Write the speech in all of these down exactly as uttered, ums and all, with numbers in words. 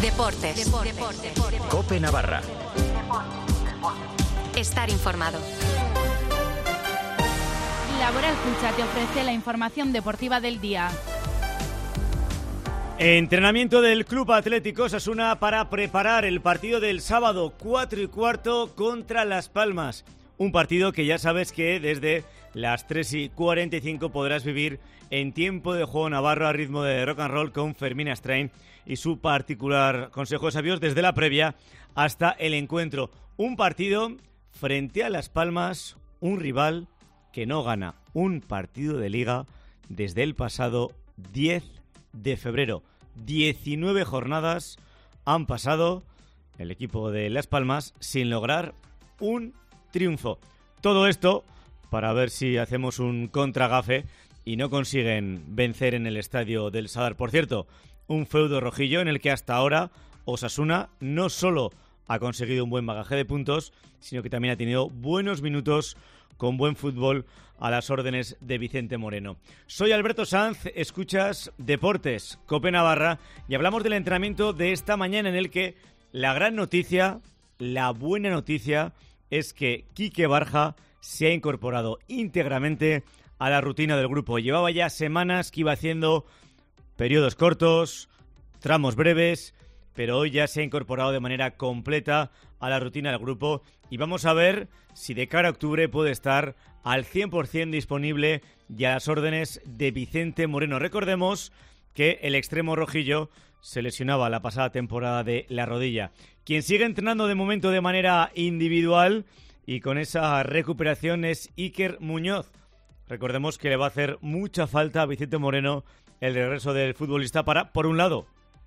Deportes. Deportes. Deportes. COPE Navarra. Estar informado. Laboral Cucha te ofrece la información deportiva del día. Entrenamiento del Club Atlético Osasuna para preparar el partido del sábado cuatro y cuarto contra Las Palmas. Un partido que ya sabes que desde las tres y cuarenta y cinco podrás vivir en tiempo de juego navarro a ritmo de rock and roll con Fermín Astrain y su particular consejo de sabios desde la previa hasta el encuentro. Un partido frente a Las Palmas, un rival que no gana un partido de liga desde el pasado diez de febrero. diecinueve jornadas han pasado el equipo de Las Palmas sin lograr un triunfo. Todo esto para ver si hacemos un contragafe y no consiguen vencer en el estadio del Sadar. Por cierto, un feudo rojillo en el que hasta ahora Osasuna no solo ha conseguido un buen bagaje de puntos, sino que también ha tenido buenos minutos con buen fútbol a las órdenes de Vicente Moreno. Soy Alberto Sanz, escuchas Deportes, COPE Navarra, y hablamos del entrenamiento de esta mañana en el que la gran noticia, la buena noticia, es que Quique Barja se ha incorporado íntegramente a la rutina del grupo. Llevaba ya semanas que iba haciendo periodos cortos, tramos breves, pero hoy ya se ha incorporado de manera completa a la rutina del grupo y vamos a ver si de cara a octubre puede estar al cien por ciento disponible y a las órdenes de Vicente Moreno. Recordemos que el extremo rojillo se lesionaba la pasada temporada de la rodilla. Quien sigue entrenando de momento de manera individual y con esa recuperación es Iker Muñoz. Recordemos que le va a hacer mucha falta a Vicente Moreno el regreso del futbolista para, por un lado,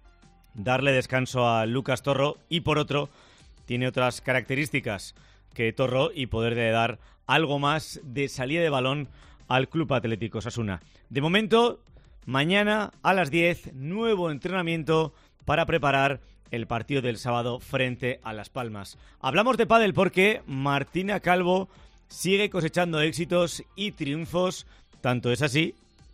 darle descanso a Lucas Torro y por otro, tiene otras características que Torro y poderle dar algo más de salida de balón al Club Atlético Osasuna. De momento, mañana a las diez, nuevo entrenamiento para preparar el partido del sábado frente a Las Palmas. Hablamos de pádel porque Martina Calvo sigue cosechando éxitos y triunfos, tanto es así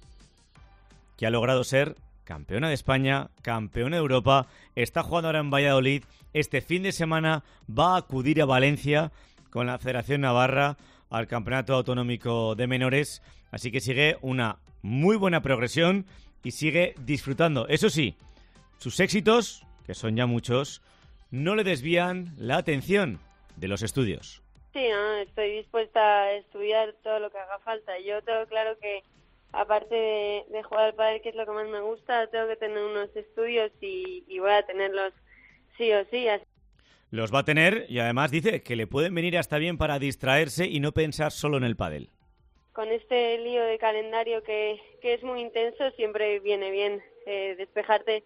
que ha logrado ser campeona de España, campeona de Europa, está jugando ahora en Valladolid, este fin de semana va a acudir a Valencia con la Federación Navarra al Campeonato Autonómico de Menores, así que sigue una muy buena progresión y sigue disfrutando. Eso sí, sus éxitos, que son ya muchos, no le desvían la atención de los estudios. Sí, no, estoy dispuesta a estudiar todo lo que haga falta. Yo tengo claro que aparte de, de jugar al pádel, que es lo que más me gusta, tengo que tener unos estudios y, y voy a tenerlos sí o sí. Así. Los va a tener y además dice que le pueden venir hasta bien para distraerse y no pensar solo en el pádel. Con este lío de calendario que, que es muy intenso, siempre viene bien eh, despejarte.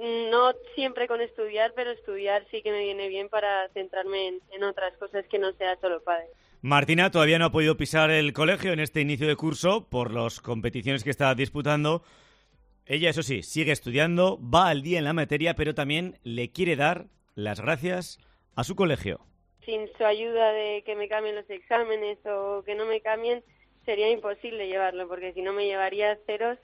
No siempre con estudiar, pero estudiar sí que me viene bien para centrarme en, en otras cosas que no sea solo pádel. Martina todavía no ha podido pisar el colegio en este inicio de curso por las competiciones que está disputando. Ella, eso sí, sigue estudiando, va al día en la materia, pero también le quiere dar las gracias a su colegio. Sin su ayuda de que me cambien los exámenes o que no me cambien, sería imposible llevarlo, porque si no me llevaría ceros,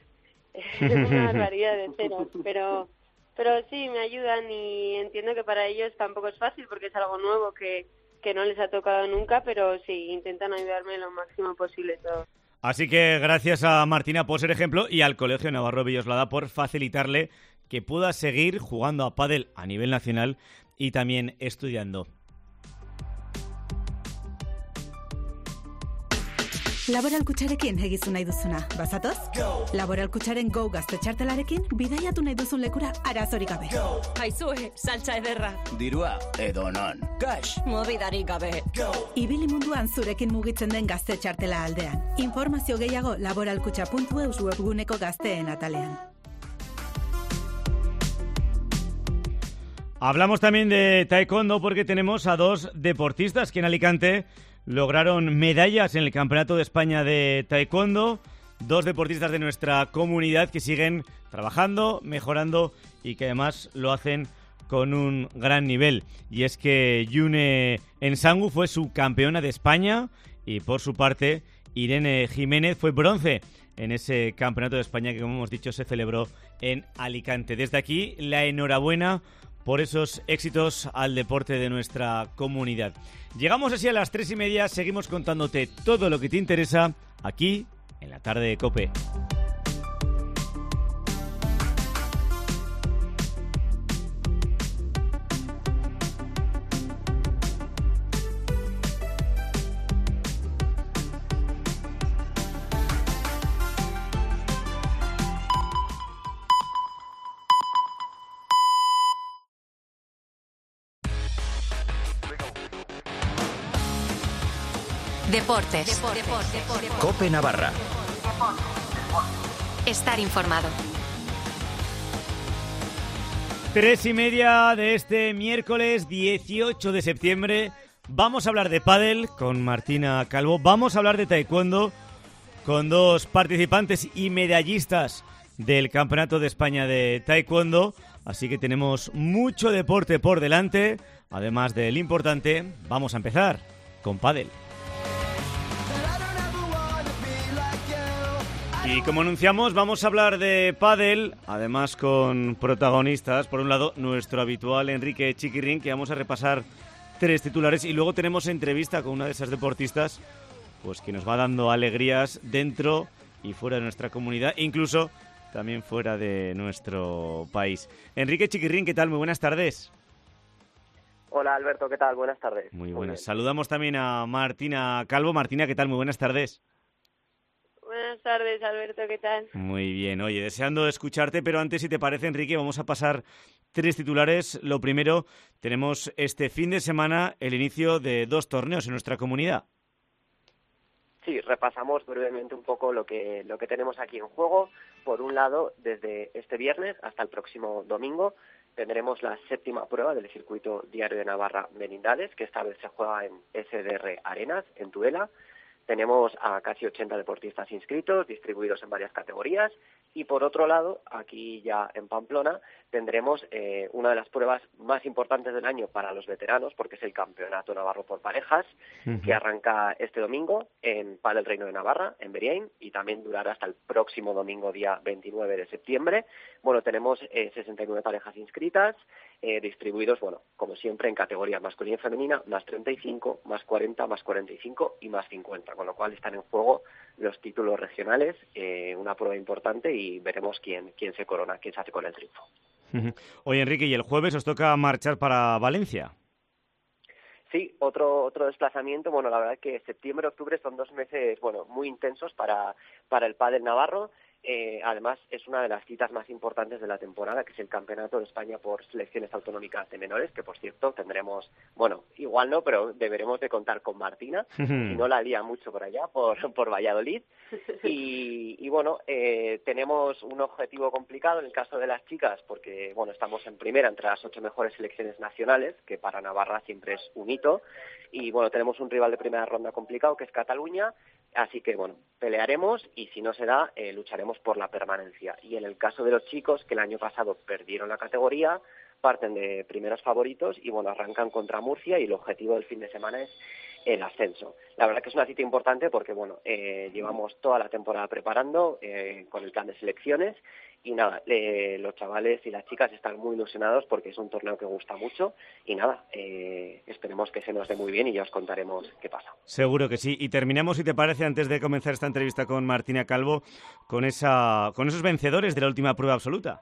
una barbaridad de ceros. Pero, pero sí, me ayudan y entiendo que para ellos tampoco es fácil porque es algo nuevo que... que no les ha tocado nunca, pero sí, intentan ayudarme lo máximo posible todo. Así que gracias a Martina por ser ejemplo y al Colegio Navarro Villoslada por facilitarle que pueda seguir jugando a pádel a nivel nacional y también estudiando. Laboral Kutxarekin egizu nahi duzuna, bazatoz? Go! Laboral Kutxaren Go gazte txartelarekin bidaiatu nahi duzun lekura arazorik gabe. Go! Aizue, saltza ederra. Dirua, edo non. Cash! Mobidarik gabe. Go! Ibili munduan zurekin mugitzen den gazte txartela aldean. Informazio gehiago laboralkutxa puntu eus webguneko gazteen atalean. Hablamos también de taekwondo porque tenemos a dos deportistas que en Alicante lograron medallas en el Campeonato de España de Taekwondo. Dos deportistas de nuestra comunidad que siguen trabajando, mejorando y que además lo hacen con un gran nivel. Y es que Yune Ensangu fue subcampeona de España y por su parte Irene Jiménez fue bronce en ese Campeonato de España que, como hemos dicho, se celebró en Alicante. Desde aquí, la enhorabuena por esos éxitos al deporte de nuestra comunidad. Llegamos así a las tres y media, seguimos contándote todo lo que te interesa aquí en la tarde de COPE. Deportes. Deportes. COPE Navarra. Estar informado. Tres y media de este miércoles dieciocho de septiembre. Vamos a hablar de pádel con Martina Calvo. Vamos a hablar de taekwondo con dos participantes y medallistas del Campeonato de España de Taekwondo. Así que tenemos mucho deporte por delante. Además del importante, vamos a empezar con pádel. Y como anunciamos, vamos a hablar de pádel, además con protagonistas. Por un lado, nuestro habitual Enrique Chiquirrín, que vamos a repasar tres titulares. Y luego tenemos entrevista con una de esas deportistas, pues que nos va dando alegrías dentro y fuera de nuestra comunidad, incluso también fuera de nuestro país. Enrique Chiquirrín, ¿qué tal? Muy buenas tardes. Hola Alberto, ¿qué tal? Buenas tardes. Muy buenas. Muy Saludamos también a Martina Calvo. Martina, ¿qué tal? Muy buenas tardes. Buenas tardes, Alberto, ¿qué tal? Muy bien, oye, deseando escucharte, pero antes, si te parece, Enrique, vamos a pasar tres titulares. Lo primero, tenemos este fin de semana el inicio de dos torneos en nuestra comunidad. Sí, repasamos brevemente un poco lo que, lo que tenemos aquí en juego. Por un lado, desde este viernes hasta el próximo domingo, tendremos la séptima prueba del circuito diario de Navarra Merindades, que esta vez se juega en S D R Arenas, en Tudela. Tenemos a casi ochenta deportistas inscritos, distribuidos en varias categorías. Y por otro lado, aquí ya en Pamplona, tendremos eh, una de las pruebas más importantes del año para los veteranos, porque es el Campeonato Navarro por Parejas, uh-huh. que arranca este domingo en Padel Reino de Navarra, en Beriain, y también durará hasta el próximo domingo, día veintinueve de septiembre. Bueno, tenemos eh, sesenta y nueve parejas inscritas, eh, distribuidos, bueno, como siempre, en categorías masculina y femenina, más treinta y cinco, más cuarenta, más cuarenta y cinco y más cincuenta, con lo cual están en juego los títulos regionales, eh, una prueba importante, y veremos quién, quién se corona, quién se hace con el triunfo. Oye, Enrique, ¿y el jueves os toca marchar para Valencia? Sí, otro otro desplazamiento. Bueno, la verdad que septiembre, octubre son dos meses, bueno, muy intensos para, para el pádel navarro. Eh, además, es una de las citas más importantes de la temporada, que es el Campeonato de España por Selecciones Autonómicas de Menores, que, por cierto, tendremos, bueno, igual no, pero deberemos de contar con Martina, si no la lía mucho por allá, por, por Valladolid. Y, y bueno, eh, tenemos un objetivo complicado en el caso de las chicas, porque, bueno, estamos en primera entre las ocho mejores selecciones nacionales, que para Navarra siempre es un hito. Y, bueno, tenemos un rival de primera ronda complicado, que es Cataluña. Así que, bueno, pelearemos y si no se da, eh, lucharemos por la permanencia. Y en el caso de los chicos, que el año pasado perdieron la categoría, parten de primeros favoritos y, bueno, arrancan contra Murcia, y el objetivo del fin de semana es el ascenso. La verdad que es una cita importante porque, bueno, eh, llevamos toda la temporada preparando eh, con el plan de selecciones. Y nada, eh, los chavales y las chicas están muy ilusionados porque es un torneo que gusta mucho. Y nada, eh, esperemos que se nos dé muy bien y ya os contaremos qué pasa. Seguro que sí. Y terminamos, si te parece, antes de comenzar esta entrevista con Martina Calvo, con esa con esos vencedores de la última prueba absoluta.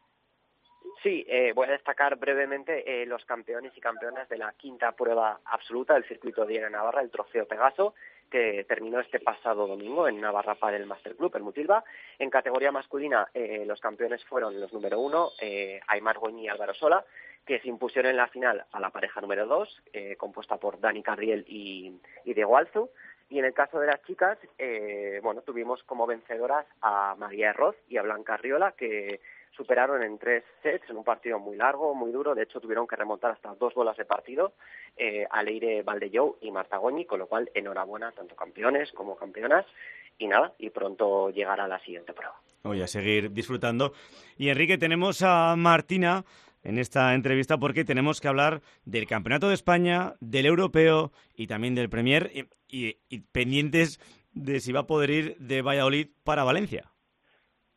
Sí, eh, voy a destacar brevemente eh, los campeones y campeonas de la quinta prueba absoluta del circuito diario de Navarra, el Trofeo Pegaso, que terminó este pasado domingo en Navarra Padel Master Club, en Mutilva. En categoría masculina, eh, los campeones fueron los número uno, eh, Aymar Goñi y Álvaro Sola, que se impusieron en la final a la pareja número dos, eh, compuesta por Dani Carriel y, y Diego Alzu. Y en el caso de las chicas, eh, bueno, tuvimos como vencedoras a María Herroz y a Blanca Riola, que superaron en tres sets, en un partido muy largo, muy duro. De hecho, tuvieron que remontar hasta dos bolas de partido eh, a Leire Valdellou y Marta Goñi, con lo cual, enhorabuena, tanto campeones como campeonas. Y nada, y pronto llegará la siguiente prueba. Voy a seguir disfrutando. Y Enrique, tenemos a Martina en esta entrevista porque tenemos que hablar del Campeonato de España, del Europeo y también del Premier, y, y, y pendientes de si va a poder ir de Valladolid para Valencia.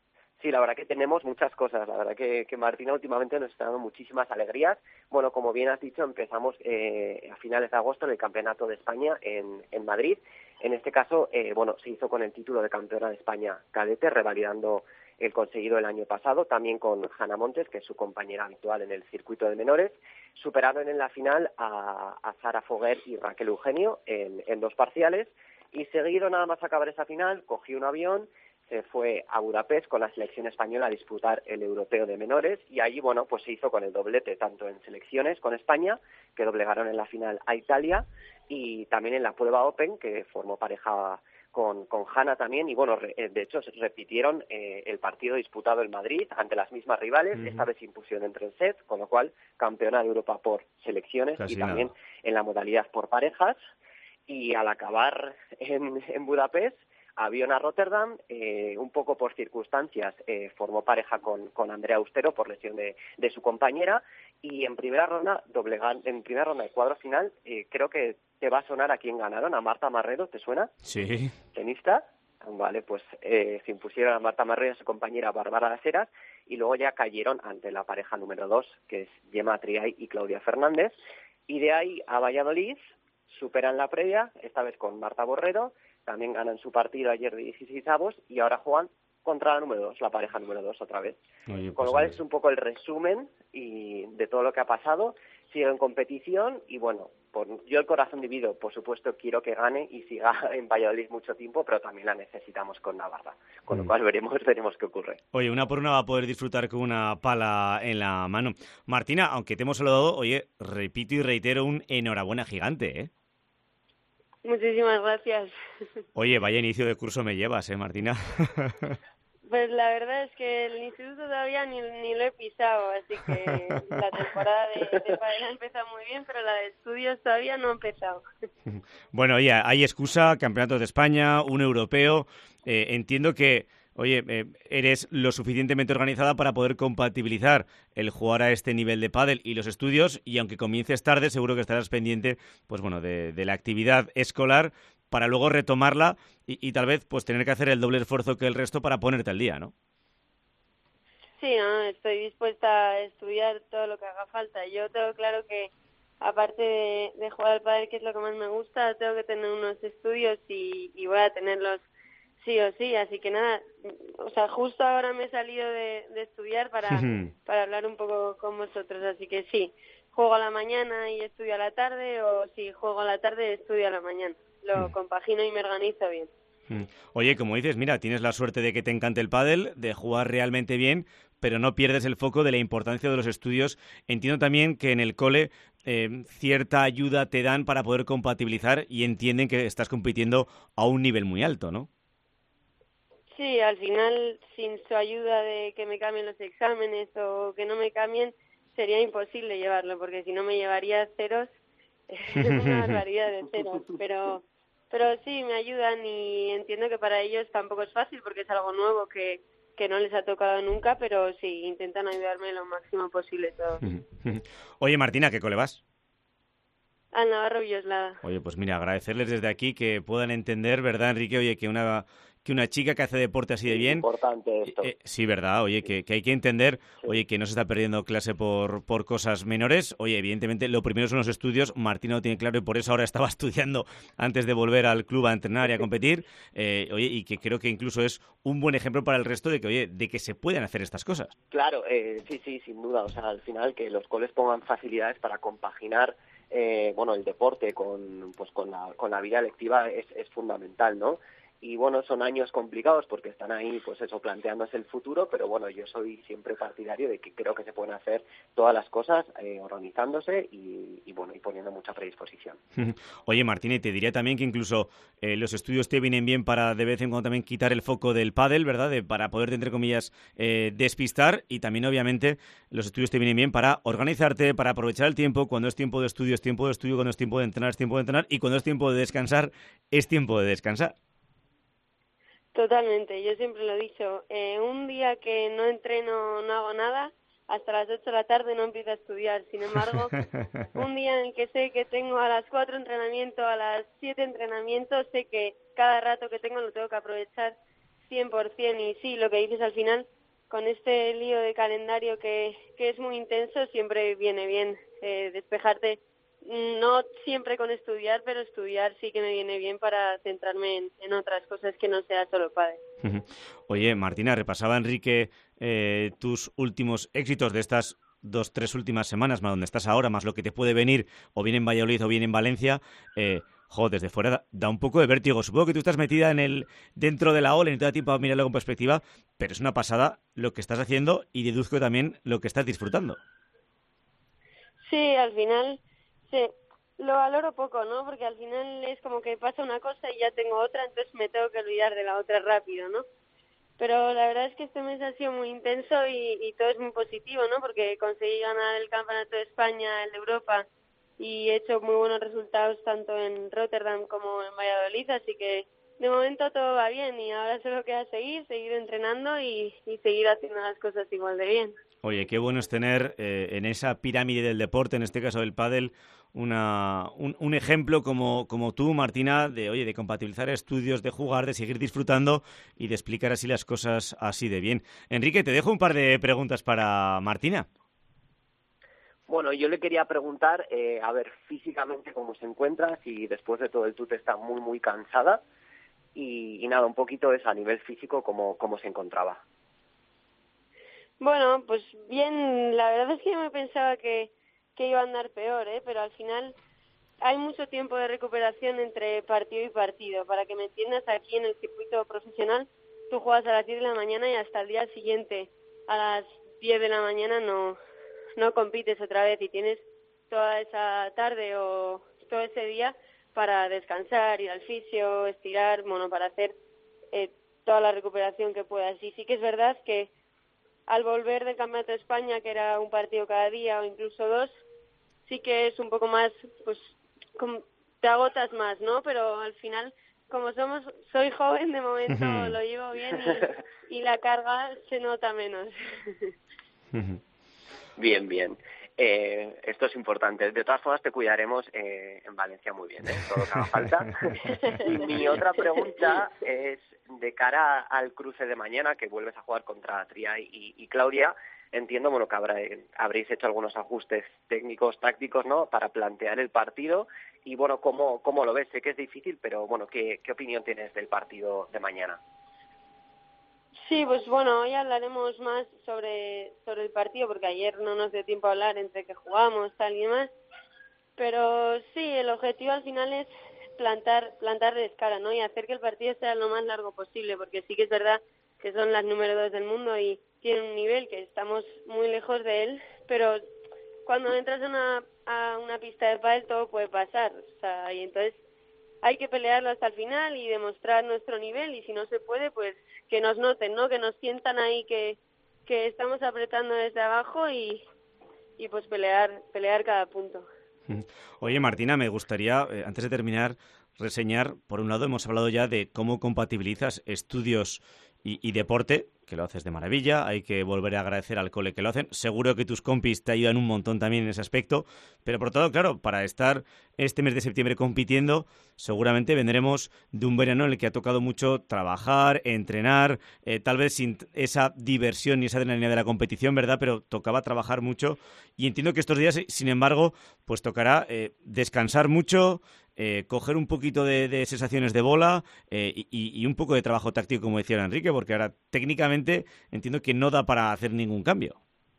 Sí, la verdad que tenemos muchas cosas. La verdad que, que Martina últimamente nos está dando muchísimas alegrías. Bueno, como bien has dicho, empezamos eh, a finales de agosto en el Campeonato de España en, en Madrid. En este caso, eh, bueno, se hizo con el título de Campeona de España cadete, revalidando el conseguido el año pasado, también con Hanna Montes, que es su compañera habitual en el circuito de menores. Superaron en la final a, a Sara Foguer y Raquel Eugenio en, en dos parciales, y seguido nada más acabar esa final, cogió un avión, se fue a Budapest con la selección española a disputar el europeo de menores, y allí, bueno, pues se hizo con el doblete, tanto en selecciones con España, que doblegaron en la final a Italia, y también en la prueba Open, que formó pareja con, con Hanna también, y bueno, re, de hecho repitieron eh, el partido disputado en Madrid ante las mismas rivales. Uh-huh. Esta vez se impusieron en tres sets, con lo cual campeona de Europa por selecciones. Casi y también nada. En la modalidad por parejas, y al acabar en, en Budapest, avión a Rotterdam, eh, un poco por circunstancias, eh, formó pareja con, con Andrea Austero por lesión de, de su compañera, y en primera ronda, doblegan, en primera ronda de cuadro final, eh, creo que te va a sonar a quién ganaron, a Marta Marrero, ¿te suena? Sí. ¿Tenista? Vale, pues eh, se impusieron a Marta Marrero y a su compañera Bárbara Las Heras, y luego ya cayeron ante la pareja número dos, que es Gemma Triay y Claudia Fernández, y de ahí a Valladolid, superan la previa, esta vez con Marta Borrero, también ganan su partido ayer de dieciseisavos, y ahora juegan contra la número dos, la pareja número dos otra vez. Oye, pues con lo cual es un poco el resumen y de todo lo que ha pasado. Sigue en competición y bueno, por, yo el corazón dividido, por supuesto quiero que gane y siga en Valladolid mucho tiempo, pero también la necesitamos con Navarra, con mm. lo cual veremos, veremos qué ocurre. Oye, una por una va a poder disfrutar con una pala en la mano. Martina, aunque te hemos saludado, oye, repito y reitero un enhorabuena gigante, ¿eh? Muchísimas gracias. Oye, vaya inicio de curso me llevas, ¿eh, Martina? Pues la verdad es que el instituto todavía ni, ni lo he pisado, así que la temporada de, de padel ha empezado muy bien, pero la de estudios todavía no ha empezado. Bueno, oye, hay excusa, campeonatos de España, un europeo. Eh, entiendo que, oye, eh, eres lo suficientemente organizada para poder compatibilizar el jugar a este nivel de pádel y los estudios, y aunque comiences tarde, seguro que estarás pendiente, pues bueno, de, de la actividad escolar para luego retomarla y, y tal vez pues tener que hacer el doble esfuerzo que el resto para ponerte al día, ¿no? Sí, no, estoy dispuesta a estudiar todo lo que haga falta. Yo tengo claro que aparte de, de jugar al pádel, que es lo que más me gusta, tengo que tener unos estudios y, y voy a tenerlos sí o sí, así que nada, o sea, justo ahora me he salido de, de estudiar para, para hablar un poco con vosotros, así que sí, juego a la mañana y estudio a la tarde, o si juego a la tarde estudio a la mañana, lo compagino y me organizo bien. Oye, como dices, mira, tienes la suerte de que te encante el pádel, de jugar realmente bien, pero no pierdes el foco de la importancia de los estudios. Entiendo también que en el cole eh, cierta ayuda te dan para poder compatibilizar y entienden que estás compitiendo a un nivel muy alto, ¿no? Sí, al final, sin su ayuda de que me cambien los exámenes o que no me cambien, sería imposible llevarlo, porque si no me llevaría ceros, una barbaridad de ceros. Pero, pero sí, me ayudan y entiendo que para ellos tampoco es fácil, porque es algo nuevo que, que no les ha tocado nunca, pero sí, intentan ayudarme lo máximo posible todos. Oye, Martina, ¿qué cole vas? Al Navarro Villoslada. Oye, pues mira, agradecerles desde aquí que puedan entender, ¿verdad, Enrique? Oye, que una... que una chica que hace deporte así de bien... Es importante esto. Eh, sí, ¿verdad? Oye, que, que hay que entender, sí. Oye, que no se está perdiendo clase por, por cosas menores. Oye, evidentemente, lo primero son los estudios. Martina lo tiene claro y por eso ahora estaba estudiando antes de volver al club a entrenar y a competir. Eh, oye, y que creo que incluso es un buen ejemplo para el resto de que, oye, de que se pueden hacer estas cosas. Claro, eh, sí, sí, sin duda. O sea, al final que los coles pongan facilidades para compaginar eh, bueno, el deporte con, pues, con, la, con la vida lectiva es, es fundamental, ¿no? Y bueno, son años complicados porque están ahí, pues eso, planteándose el futuro, pero bueno, yo soy siempre partidario de que creo que se pueden hacer todas las cosas eh, organizándose y, y bueno, y poniendo mucha predisposición. Oye, Martín, te diría también que incluso eh, los estudios te vienen bien para de vez en cuando también quitar el foco del pádel, ¿verdad? De, para poderte, entre comillas, eh, despistar, y también, obviamente, los estudios te vienen bien para organizarte, para aprovechar el tiempo. Cuando es tiempo de estudio, es tiempo de estudio. Cuando es tiempo de entrenar, es tiempo de entrenar. Y cuando es tiempo de descansar, es tiempo de descansar. Totalmente, yo siempre lo he dicho, eh, un día que no entreno, no hago nada, hasta las ocho de la tarde no empiezo a estudiar. Sin embargo, un día en el que sé que tengo a las cuatro entrenamiento, a las siete entrenamientos, sé que cada rato que tengo lo tengo que aprovechar cien por ciento. Y sí, lo que dices al final, con este lío de calendario que, que es muy intenso, siempre viene bien eh, despejarte. No siempre con estudiar, pero estudiar sí que me viene bien para centrarme en, en otras cosas que no sea solo pádel. Oye, Martina, repasaba Enrique eh, tus últimos éxitos de estas dos, tres últimas semanas, más donde estás ahora, más lo que te puede venir, o bien en Valladolid o bien en Valencia. Eh, jo, desde fuera da, da un poco de vértigo. Supongo que tú estás metida en el dentro de la ola y no te da tiempo a mirarlo con perspectiva, pero es una pasada lo que estás haciendo y deduzco también lo que estás disfrutando. Sí, al final... Sí, lo valoro poco, ¿no? Porque al final es como que pasa una cosa y ya tengo otra, entonces me tengo que olvidar de la otra rápido, ¿no? Pero la verdad es que este mes ha sido muy intenso y, y todo es muy positivo, ¿no? Porque conseguí ganar el Campeonato de España, el de Europa, y he hecho muy buenos resultados tanto en Rotterdam como en Valladolid, así que de momento todo va bien y ahora solo queda seguir, seguir entrenando y, y seguir haciendo las cosas igual de bien. Oye, qué bueno es tener eh, en esa pirámide del deporte, en este caso del pádel, una, un, un ejemplo como, como tú, Martina, de oye, de compatibilizar estudios, de jugar, de seguir disfrutando y de explicar así las cosas así de bien. Enrique, te dejo un par de preguntas para Martina. Bueno, yo le quería preguntar, eh, a ver, físicamente cómo se encuentra, si después de todo el tute está muy, muy cansada y, y nada, un poquito es a nivel físico cómo, cómo se encontraba. Bueno, pues bien, la verdad es que yo me pensaba que, que iba a andar peor, ¿eh? Pero al final hay mucho tiempo de recuperación entre partido y partido. Para que me entiendas, aquí en el circuito profesional tú juegas a las diez de la mañana y hasta el día siguiente a las diez de la mañana no, no compites otra vez y tienes toda esa tarde o todo ese día para descansar, ir al fisio, estirar, bueno, para hacer eh, toda la recuperación que puedas. Y sí que es verdad que al volver del Campeonato de España, que era un partido cada día o incluso dos, sí que es un poco más, pues como te agotas más, ¿no? Pero al final, como somos, soy joven de momento, lo llevo bien y, y la carga se nota menos. Bien, bien. Eh, esto es importante. De todas formas, te cuidaremos eh, en Valencia muy bien, ¿eh? Todo lo que haga falta. Y mi otra pregunta es, de cara al cruce de mañana, que vuelves a jugar contra Tria y, y Claudia, entiendo bueno que habrá, habréis hecho algunos ajustes técnicos, tácticos, ¿no?, para plantear el partido. Y bueno, ¿cómo, cómo lo ves? Sé que es difícil, pero bueno, ¿qué, qué opinión tienes del partido de mañana? Sí, pues bueno, hoy hablaremos más sobre sobre el partido, porque ayer no nos dio tiempo a hablar entre que jugamos, tal y demás. Pero sí, el objetivo al final es plantar plantarles cara, ¿no? Y hacer que el partido sea lo más largo posible, porque sí que es verdad que son las número dos del mundo y tienen un nivel que estamos muy lejos de él, pero cuando entras a una, a una pista de pádel todo puede pasar, o sea, y entonces hay que pelearlo hasta el final y demostrar nuestro nivel, y si no se puede, pues que nos noten, ¿no? Que nos sientan ahí que, que estamos apretando desde abajo y, y pues pelear pelear cada punto. Oye, Martina, me gustaría, eh, antes de terminar, reseñar, por un lado, hemos hablado ya de cómo compatibilizas estudios y, y deporte, que lo haces de maravilla, hay que volver a agradecer al cole que lo hacen. Seguro que tus compis te ayudan un montón también en ese aspecto, pero por todo, claro, para estar este mes de septiembre compitiendo, seguramente vendremos de un verano en el que ha tocado mucho trabajar, entrenar, eh, tal vez sin esa diversión ni esa adrenalina de la competición, ¿verdad? Pero tocaba trabajar mucho y entiendo que estos días, sin embargo, pues tocará eh, descansar mucho, Eh, coger un poquito de, de sensaciones de bola eh, y, y un poco de trabajo táctico, como decía Enrique, porque ahora técnicamente entiendo que no da para hacer ningún cambio.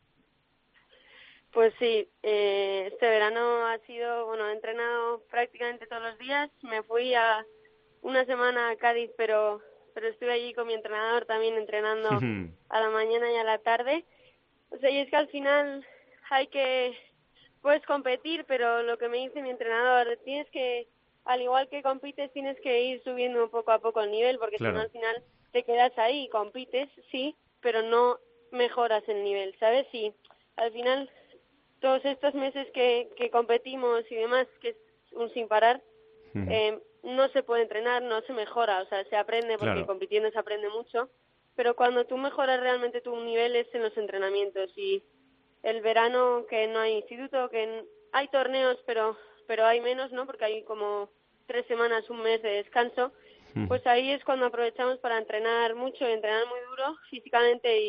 Pues sí, eh, este verano ha sido, bueno, he entrenado prácticamente todos los días. Me fui a una semana a Cádiz, pero pero estuve allí con mi entrenador también entrenando a la mañana y a la tarde. O sea, y es que al final hay que... Puedes competir, pero lo que me dice mi entrenador, tienes que, al igual que compites, tienes que ir subiendo poco a poco el nivel, porque claro, si no al final te quedas ahí y compites, sí, pero no mejoras el nivel, ¿sabes? Y al final, todos estos meses que, que competimos y demás, que es un sin parar, uh-huh. eh, no se puede entrenar, no se mejora, o sea, se aprende, porque claro, compitiendo se aprende mucho, pero cuando tú mejoras realmente tu nivel es en los entrenamientos. Y el verano, que no hay instituto, que hay torneos, pero pero hay menos, ¿no? Porque hay como tres semanas, un mes de descanso. Mm. Pues ahí es cuando aprovechamos para entrenar mucho y entrenar muy duro físicamente y,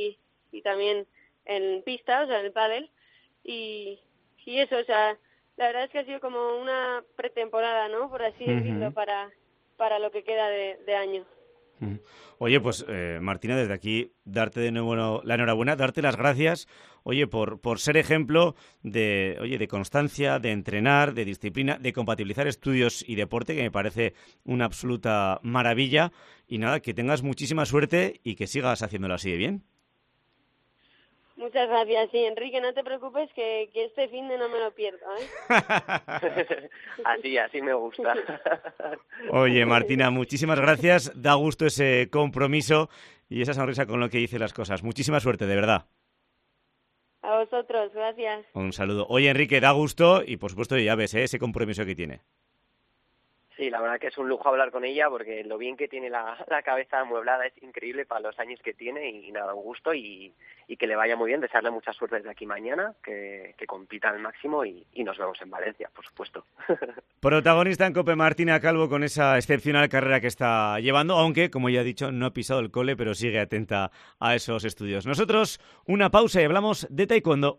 y también en pista, o sea, en el pádel, y, y eso, o sea, la verdad es que ha sido como una pretemporada, ¿no? Por así decirlo, uh-huh. para, para lo que queda de, de año. Oye, pues eh, Martina, desde aquí darte de nuevo la enhorabuena, darte las gracias, oye, por, por ser ejemplo de, oye, de constancia, de entrenar, de disciplina, de compatibilizar estudios y deporte, que me parece una absoluta maravilla. Y nada, que tengas muchísima suerte y que sigas haciéndolo así de bien. Muchas gracias. Sí, Enrique, no te preocupes que, que este fin de no me lo pierdo, ¿eh? Así, así me gusta. Oye, Martina, muchísimas gracias. Da gusto ese compromiso y esa sonrisa con lo que dice las cosas. Muchísima suerte, de verdad. A vosotros, gracias. Un saludo. Oye, Enrique, da gusto y, por supuesto, ya ves, ¿eh? ese compromiso que tiene. Sí, la verdad que es un lujo hablar con ella porque lo bien que tiene la, la cabeza amueblada es increíble para los años que tiene y, y nada, un gusto y, y que le vaya muy bien, desearle mucha suerte desde aquí mañana, que, que compita al máximo y, y nos vemos en Valencia, por supuesto. Protagonista en COPE, Martina Calvo, con esa excepcional carrera que está llevando, aunque, como ya he dicho, no ha pisado el cole, pero sigue atenta a esos estudios. Nosotros, una pausa y hablamos de taekwondo.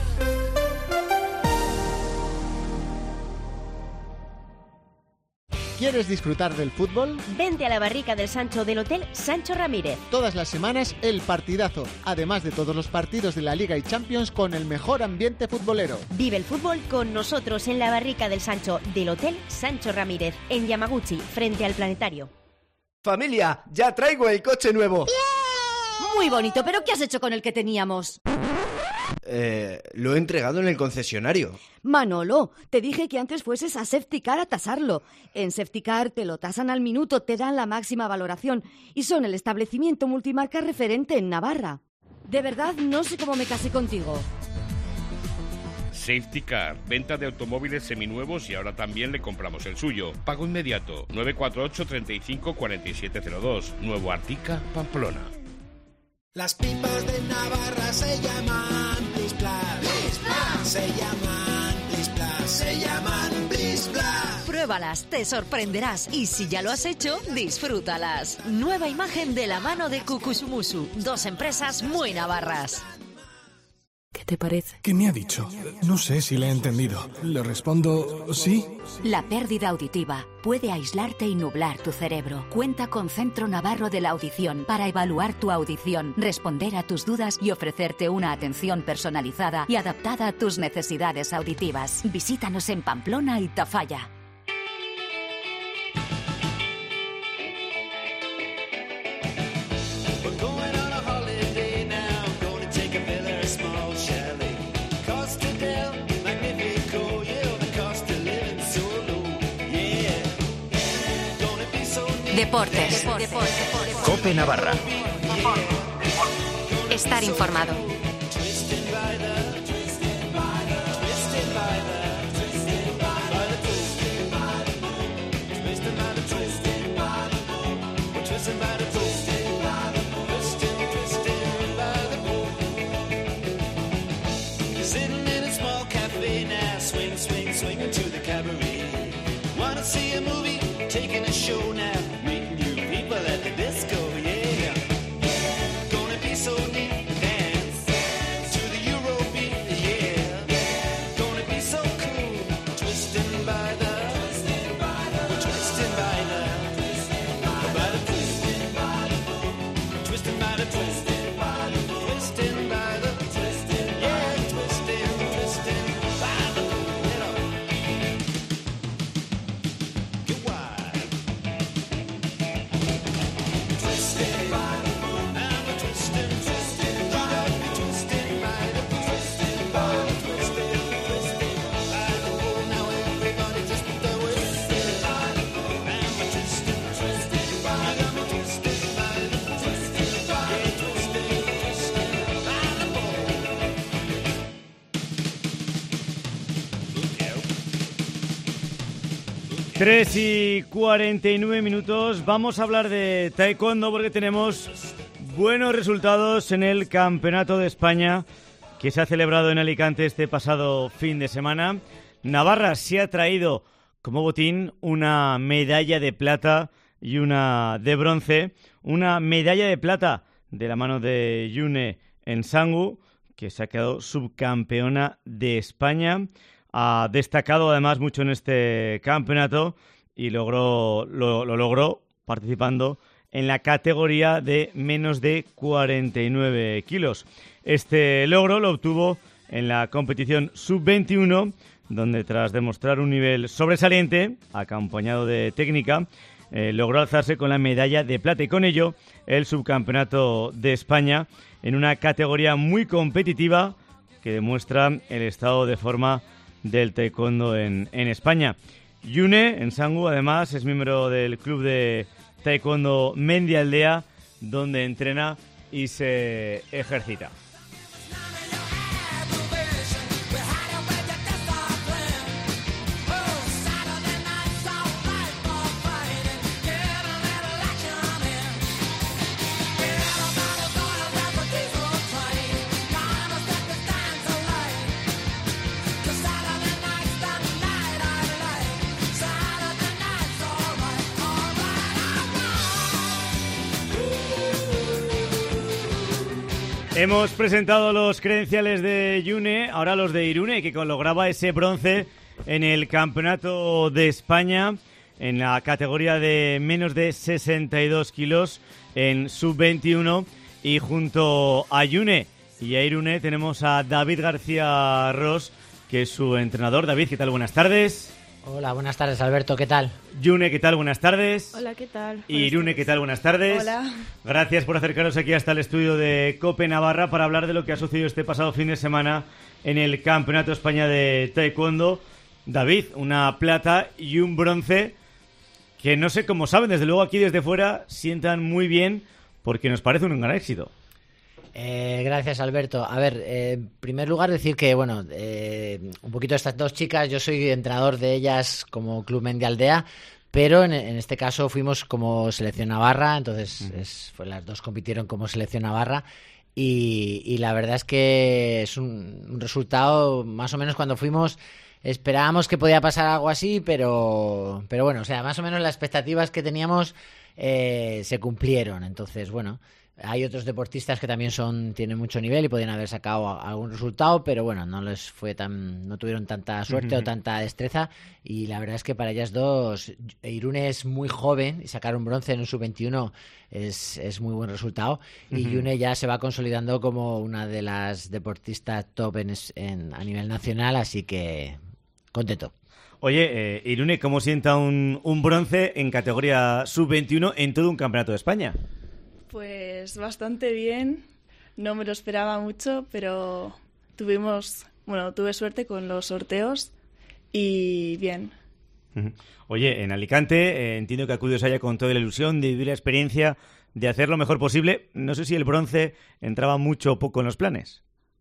¿Quieres disfrutar del fútbol? Vente a la barrica del Sancho del Hotel Sancho Ramírez. Todas las semanas el partidazo, además de todos los partidos de la Liga y Champions con el mejor ambiente futbolero. Vive el fútbol con nosotros en la barrica del Sancho del Hotel Sancho Ramírez, en Yamaguchi, frente al Planetario. Familia, ya traigo el coche nuevo. ¡Yeah! Muy bonito, pero ¿qué has hecho con el que teníamos? Eh, lo he entregado en el concesionario. Manolo, te dije que antes fueses a Safetycar a tasarlo. En Safetycar te lo tasan al minuto, te dan la máxima valoración y son el establecimiento multimarca referente en Navarra. De verdad, no sé cómo me casé contigo. Safetycar, venta de automóviles seminuevos y ahora también le compramos el suyo. Pago inmediato, nueve cuatro ocho, treinta y cinco, cuarenta y siete cero dos, Nuevo Artica, Pamplona. Las pipas de Navarra se llaman Blis Blas. Blis Blas. Se llaman Blis Blas. Se llaman Blis Blas. Pruébalas, te sorprenderás y si ya lo has hecho, disfrútalas. Nueva imagen de la mano de Kukusumusu, dos empresas muy navarras. ¿Qué te parece? ¿Qué me ha dicho? No sé si le he entendido. Le respondo sí. La pérdida auditiva puede aislarte y nublar tu cerebro. Cuenta con Centro Navarro de la Audición para evaluar tu audición, responder a tus dudas y ofrecerte una atención personalizada y adaptada a tus necesidades auditivas. Visítanos en Pamplona y Tafalla. Deportes. COPE Navarra. Estar informado. tres y cuarenta y nueve minutos. Vamos a hablar de taekwondo porque tenemos buenos resultados en el Campeonato de España que se ha celebrado en Alicante este pasado fin de semana. Navarra se ha traído como botín una medalla de plata y una de bronce. Una medalla de plata de la mano de Yune en Sangu, que se ha quedado subcampeona de España. Ha destacado además mucho en este campeonato y logró, lo, lo logró participando en la categoría de menos de cuarenta y nueve kilos. Este logro lo obtuvo en la competición sub veintiuno, donde tras demostrar un nivel sobresaliente, acompañado de técnica, eh, logró alzarse con la medalla de plata y con ello el subcampeonato de España en una categoría muy competitiva que demuestra el estado de forma del taekwondo en, en España. Yune, en Sangu, además, es miembro del club de taekwondo Mendialdea, donde entrena y se ejercita. Hemos presentado los credenciales de Yune, ahora los de Irune, que lograba ese bronce en el Campeonato de España en la categoría de menos de sesenta y dos kilos en sub veintiuno. Y junto a Yune y a Irune tenemos a David García Ros, que es su entrenador. David, ¿qué tal? Buenas tardes. Hola, buenas tardes, Alberto, ¿qué tal? Yune, ¿qué tal? Buenas tardes. Hola, ¿qué tal? Y Irune, ¿qué tal? Buenas tardes. Hola. Gracias por acercaros aquí hasta el estudio de COPE Navarra para hablar de lo que ha sucedido este pasado fin de semana en el Campeonato de España de Taekwondo. David, una plata y un bronce que no sé cómo saben, desde luego aquí desde fuera sientan muy bien porque nos parece un gran éxito. Eh, gracias, Alberto. A ver, eh, en primer lugar decir que, bueno, eh, un poquito estas dos chicas, yo soy entrenador de ellas como Club Mendialdea, pero en, en este caso fuimos como selección navarra, entonces uh-huh. es, pues las dos compitieron como selección navarra y, y la verdad es que es un, un resultado, más o menos cuando fuimos esperábamos que podía pasar algo así, pero, pero bueno, o sea, más o menos las expectativas que teníamos eh, se cumplieron, entonces, bueno... Hay otros deportistas que también son tienen mucho nivel y podían haber sacado algún resultado, pero bueno, no les fue tan no tuvieron tanta suerte uh-huh. o tanta destreza y la verdad es que para ellas dos, Irune es muy joven y sacar un bronce en un sub veintiuno es, es muy buen resultado uh-huh. y Yune ya se va consolidando como una de las deportistas top en, en, a nivel nacional, así que contento. Oye, eh, Irune, ¿cómo sienta un, un bronce en categoría sub veintiuno en todo un campeonato de España? Pues bastante bien, no me lo esperaba mucho, pero tuvimos, bueno, tuve suerte con los sorteos y bien. Oye, en Alicante eh, entiendo que acudió allá con toda la ilusión de vivir la experiencia, de hacer lo mejor posible. No sé si el bronce entraba mucho o poco en los planes.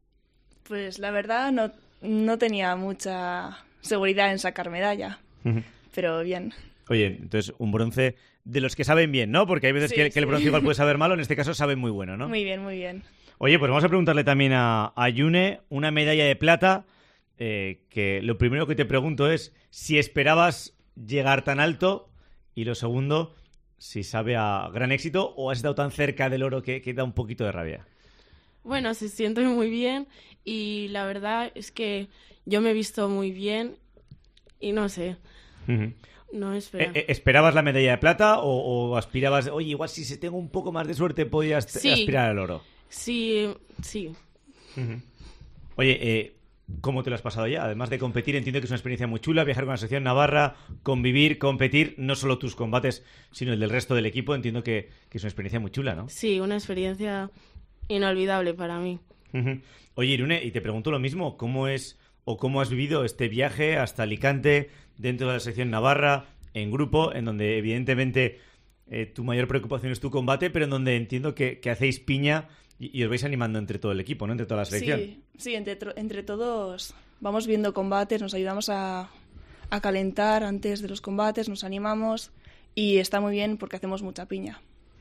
Pues la verdad no, no tenía mucha seguridad en sacar medalla, uh-huh. pero bien. Oye, entonces un bronce de los que saben bien, ¿no? Porque hay veces sí, que, sí. que el bronce igual puede saber malo, en este caso saben muy bueno, ¿no? Muy bien, muy bien. Oye, pues vamos a preguntarle también a, a Yune una medalla de plata, eh, que lo primero que te pregunto es si esperabas llegar tan alto y lo segundo, si sabe a gran éxito o has estado tan cerca del oro que, que da un poquito de rabia. Bueno, se siente muy bien y la verdad es que yo me he visto muy bien y no sé... Uh-huh. No esperaba. Eh, ¿Esperabas la medalla de plata o, o aspirabas, oye, igual si se tengo un poco más de suerte podías sí. aspirar al oro? Sí, sí. Uh-huh. Oye, eh, ¿cómo te lo has pasado ya? Además de competir, entiendo que es una experiencia muy chula, viajar con la selección navarra, convivir, competir, no solo tus combates, sino el del resto del equipo, entiendo que, que es una experiencia muy chula, ¿no? Sí, una experiencia inolvidable para mí. Uh-huh. Oye, Irune, y te pregunto lo mismo, ¿cómo es o cómo has vivido este viaje hasta Alicante, dentro de la sección navarra, en grupo, en donde evidentemente eh, tu mayor preocupación es tu combate, pero en donde entiendo que, que hacéis piña y, y os vais animando entre todo el equipo, ¿no? Entre toda la selección. Sí, sí entre, entre todos vamos viendo combates, nos ayudamos a, a calentar antes de los combates, nos animamos y está muy bien porque hacemos mucha piña.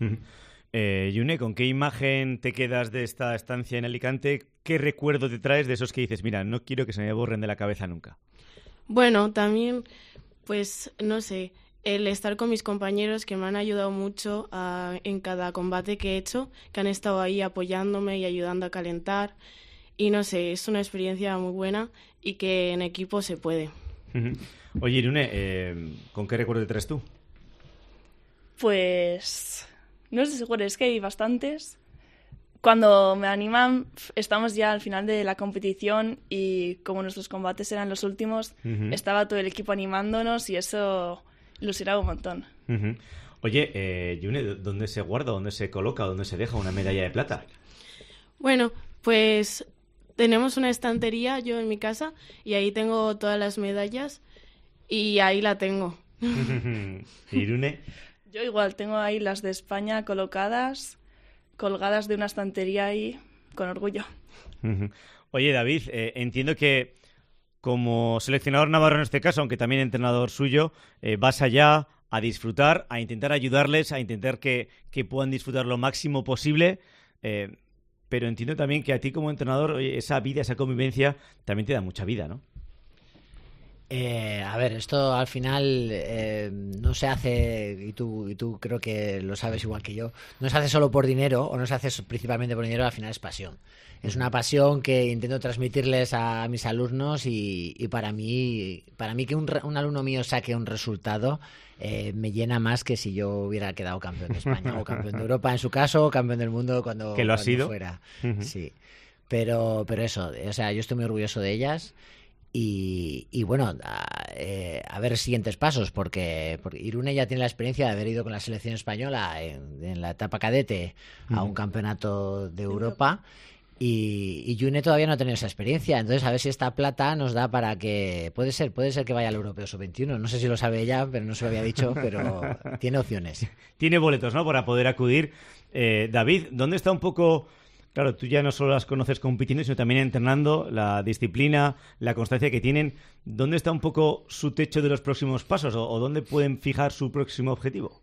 Eh, Yune, ¿con qué imagen te quedas de esta estancia en Alicante? ¿Qué recuerdo te traes de esos que dices, mira, no quiero que se me borren de la cabeza nunca? Bueno, también, pues, no sé, el estar con mis compañeros que me han ayudado mucho a, en cada combate que he hecho, que han estado ahí apoyándome y ayudando a calentar. Y no sé, es una experiencia muy buena y que en equipo se puede. Oye, Irune, eh, ¿con qué recuerdo te traes tú? Pues no estoy segura, es que hay bastantes. Cuando me animan, estamos ya al final de la competición y como nuestros combates eran los últimos, uh-huh. estaba todo el equipo animándonos y eso ilusionaba un montón. Uh-huh. Oye, eh, Yune, ¿dónde se guarda, dónde se coloca, dónde se deja una medalla de plata? Bueno, pues tenemos una estantería yo en mi casa y ahí tengo todas las medallas y ahí la tengo. ¿Irune? Yo igual, tengo ahí las de España colocadas, colgadas de una estantería ahí, con orgullo. Oye, David, eh, entiendo que como seleccionador navarro en este caso, aunque también entrenador suyo, eh, vas allá a disfrutar, a intentar ayudarles, a intentar que, que puedan disfrutar lo máximo posible, eh, pero entiendo también que a ti como entrenador, oye, esa vida, esa convivencia, también te da mucha vida, ¿no? Eh, a ver, esto al final eh, no se hace, y tú, y tú creo que lo sabes igual que yo, no se hace solo por dinero, o no se hace principalmente por dinero, al final es pasión. Es una pasión que intento transmitirles a mis alumnos y, y para mí para mí que un, un alumno mío saque un resultado eh, me llena más que si yo hubiera quedado campeón de España o campeón de Europa en su caso, o campeón del mundo cuando, que lo ha cuando sido fuera. Uh-huh. Sí, pero, pero eso, o sea, yo estoy muy orgulloso de ellas. Y, y bueno, a, eh, a ver siguientes pasos, porque, porque Irune ya tiene la experiencia de haber ido con la selección española en, en la etapa cadete a uh-huh. un campeonato de Europa, y, y Yune todavía no ha tenido esa experiencia. Entonces, a ver si esta plata nos da para que... Puede ser, puede ser que vaya al Europeo sub veintiuno. No sé si lo sabe ella, pero no se lo había dicho, pero tiene opciones. Tiene boletos, ¿no?, para poder acudir. Eh, David, ¿dónde está un poco...? Claro, tú ya no solo las conoces compitiendo, sino también entrenando, la disciplina, la constancia que tienen. ¿Dónde está un poco su techo de los próximos pasos o, o dónde pueden fijar su próximo objetivo?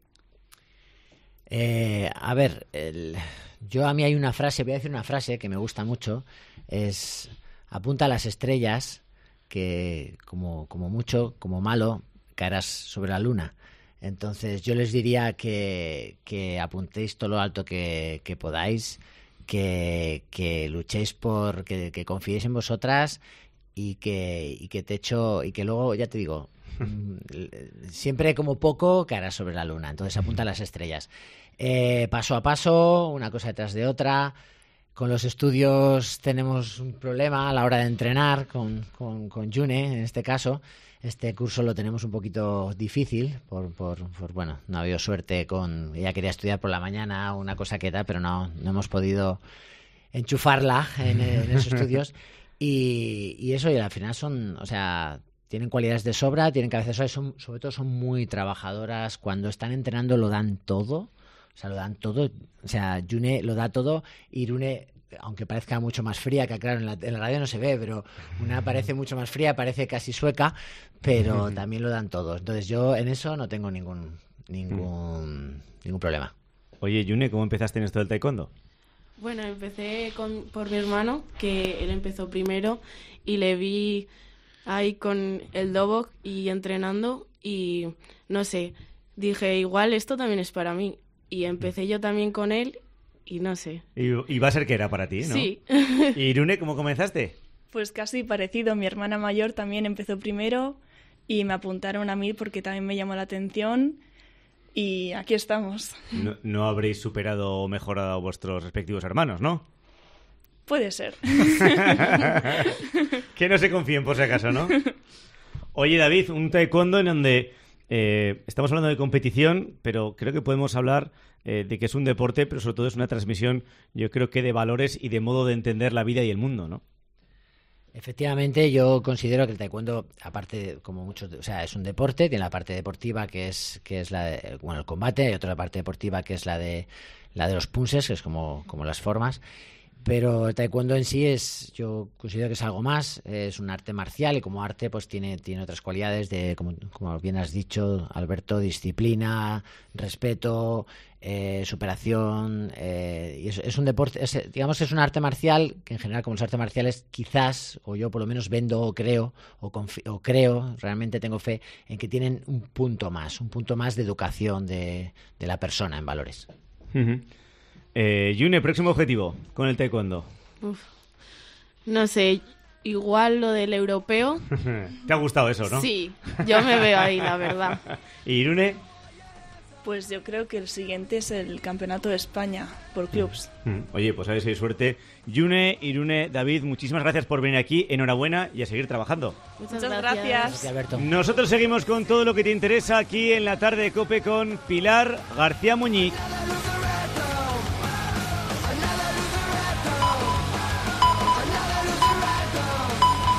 Eh, a ver, el, yo a mí hay una frase, voy a decir una frase que me gusta mucho, es apunta a las estrellas que como, como mucho, como malo, caerás sobre la luna. Entonces yo les diría que, que apuntéis todo lo alto que, que podáis, Que, que luchéis por, que, que confiéis en vosotras y que, y que te echo, y que luego, ya te digo, siempre como poco caerás sobre la luna, entonces apunta a las estrellas. Eh, paso a paso, una cosa detrás de otra. Con los estudios tenemos un problema a la hora de entrenar con, con, con Yune, en este caso. Este curso lo tenemos un poquito difícil, por, por, por bueno, no ha habido suerte con... Ella quería estudiar por la mañana, una cosa que tal, pero no, no hemos podido enchufarla en, en esos estudios. Y, y eso, y al final son, o sea, tienen cualidades de sobra, tienen cabeza de sobra, son, sobre todo son muy trabajadoras. Cuando están entrenando lo dan todo, o sea, lo dan todo. O sea, Yune lo da todo, y Irune, aunque parezca mucho más fría, que claro, en la, en la radio no se ve, pero una parece mucho más fría, parece casi sueca, pero también lo dan todos. Entonces yo en eso no tengo ningún ningún ningún problema. Oye, Yune, ¿cómo empezaste en esto del taekwondo? Bueno, empecé con, por mi hermano, que él empezó primero, y le vi ahí con el dobok y entrenando, y no sé, dije, igual esto también es para mí. Y empecé yo también con él, y no sé. Y, y va a ser que era para ti, ¿no? Sí. ¿Y Irune, cómo comenzaste? Pues casi parecido. Mi hermana mayor también empezó primero y me apuntaron a mí porque también me llamó la atención y aquí estamos. No, no habréis superado o mejorado a vuestros respectivos hermanos, ¿no? Puede ser. Que no se confíen por si acaso, ¿no? Oye, David, un taekwondo en donde eh, estamos hablando de competición, pero creo que podemos hablar eh, de que es un deporte, pero sobre todo es una transmisión, yo creo que de valores y de modo de entender la vida y el mundo, ¿no? Efectivamente, yo considero que el taekwondo, aparte, como muchos, o sea, es un deporte, tiene la parte deportiva que es que es la de, bueno, el combate, y otra parte deportiva que es la de la de los punses, que es como, como las formas. Pero el taekwondo en sí es, yo considero que es algo más, es un arte marcial y como arte pues tiene, tiene otras cualidades de, como, como bien has dicho, Alberto, disciplina, respeto, eh, superación, eh, y es, es un deporte, es, digamos que es un arte marcial que en general como los artes marciales quizás, o yo por lo menos vendo o creo, o, confi- o creo, realmente tengo fe en que tienen un punto más, un punto más de educación de, de la persona en valores. Uh-huh. Eh, Yune, próximo objetivo con el taekwondo. Uf. No sé, igual lo del europeo. ¿Te ha gustado eso, no? Sí, yo me veo ahí, la verdad. ¿Y Irune? Pues yo creo que el siguiente es el Campeonato de España por clubs. Oye, pues a ver si hay suerte. Yune, Irune, David, muchísimas gracias por venir aquí. Enhorabuena y a seguir trabajando. Muchas, Muchas gracias. gracias. Alberto. Nosotros seguimos con todo lo que te interesa aquí en la tarde de COPE con Pilar García Muñiz.